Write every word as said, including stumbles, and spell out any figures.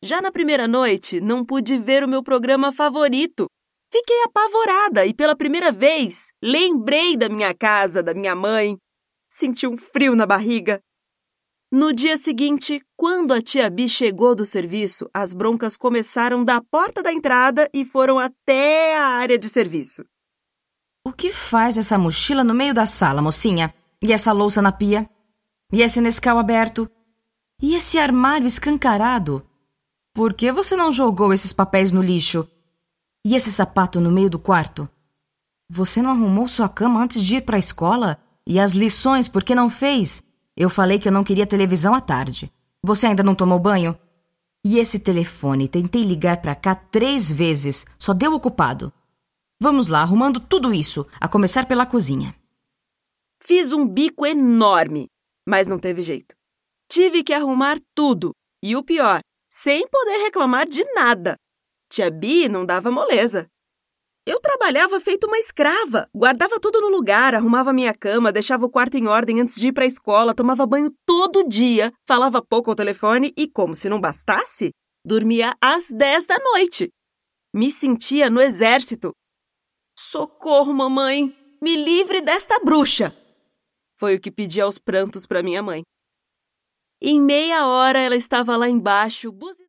Já na primeira noite, não pude ver o meu programa favorito. Fiquei apavorada e, pela primeira vez, lembrei da minha casa, da minha mãe. Senti um frio na barriga. No dia seguinte, quando a tia Bi chegou do serviço, as broncas começaram da porta da entrada e foram até a área de serviço. O que faz essa mochila no meio da sala, mocinha? E essa louça na pia? E esse Nescau aberto? E esse armário escancarado? Por que você não jogou esses papéis no lixo? E esse sapato no meio do quarto? Você não arrumou sua cama antes de ir para a escola? E as lições, por que não fez? Eu falei que eu não queria televisão à tarde. Você ainda não tomou banho? E esse telefone, tentei ligar para cá três vezes, só deu ocupado. Vamos lá, arrumando tudo isso, a começar pela cozinha. Fiz um bico enorme, mas não teve jeito. Tive que arrumar tudo, e o pior, sem poder reclamar de nada. Tia Bi não dava moleza. Eu trabalhava feito uma escrava, guardava tudo no lugar, arrumava minha cama, deixava o quarto em ordem antes de ir para a escola, tomava banho todo dia, falava pouco ao telefone e, como se não bastasse, dormia às dez da noite. Me sentia no exército. Socorro, mamãe! Me livre desta bruxa! Foi o que pedi aos prantos para minha mãe. Em meia hora ela estava lá embaixo, buzinando.